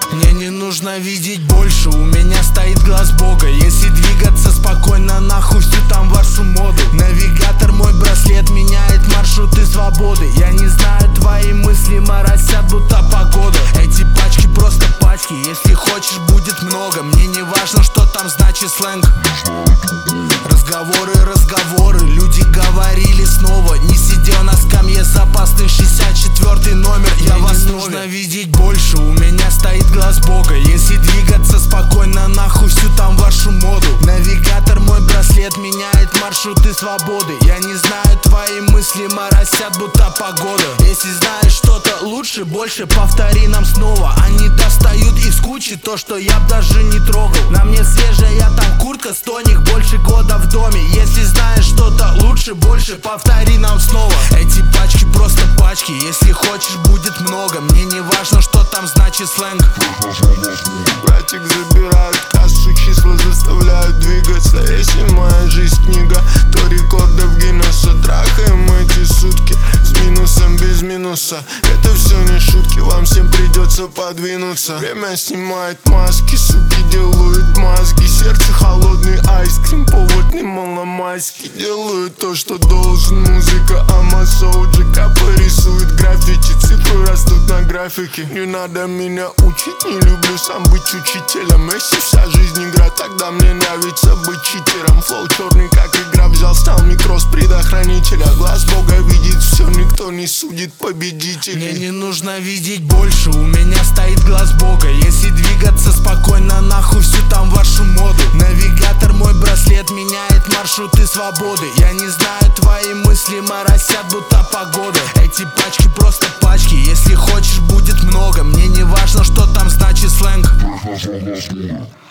Мне не нужно видеть больше, у меня стоит глаз Бога. Если двигаться спокойно, нахуй всю там вашу моду. Навигатор, мой браслет меняет маршруты свободы. Я не знаю, твои мысли моросят, будто погода. Эти пачки просто пачки, если хочешь будет много. Мне не важно, что там значит сленг. Разговоры, люди говорили снова. Не сидел на скамье запасный 64-й номер. Я в основе. Нужно видеть больше, у меня стоит глаз Бога. Если двигаться спокойно, нахуй всю там вашу моду. Навигатор, мой браслет меняет маршруты свободы. Я не знаю, твои мысли моросят, будто погода. Если знаешь что-то лучше, больше повтори нам снова. Они достают из кучи то, что я б даже не трогал. На мне свежая там куртка, стоник больше года в доме. Если знаешь что-то лучше, больше повтори нам снова. Эти пачки просто пачки, если хочешь будет много. Мне не важно, что там значит сленг. Братик забирают кассу, числа заставляют двигаться. Если моя жизнь книга, то рекордов Гиннесса. Трахаем эти сутки с минусом, без минуса. Это все не шутки, вам всем придется подвинуться. Время снимает маски, суки делают мозги. Сердце холодный айскрим, повод не маломайский. Делаю то, что должен, музыка Амасоуджи. Капа рисует граффити, цифры растут на графике. Не надо меня учить, не люблю сам быть учителем. Если вся жизнь игра, тогда мне нравится быть читером. Флоу черный, как игра, взял, стал микро с предохранителя. Глаз Бога видит все, никто не судит победителей. Мне не нужно видеть больше, у меня стоит глаз Бога. Если двигаться спокойно, нахуй всю там вашу моду. Навигатор, мой браслет меняет маршруты свободы. Я не знаю, твои мысли моросят, будто погода. Эти пачки просто пачки, если хочешь будет много. Мне не важно, что там значит сленг.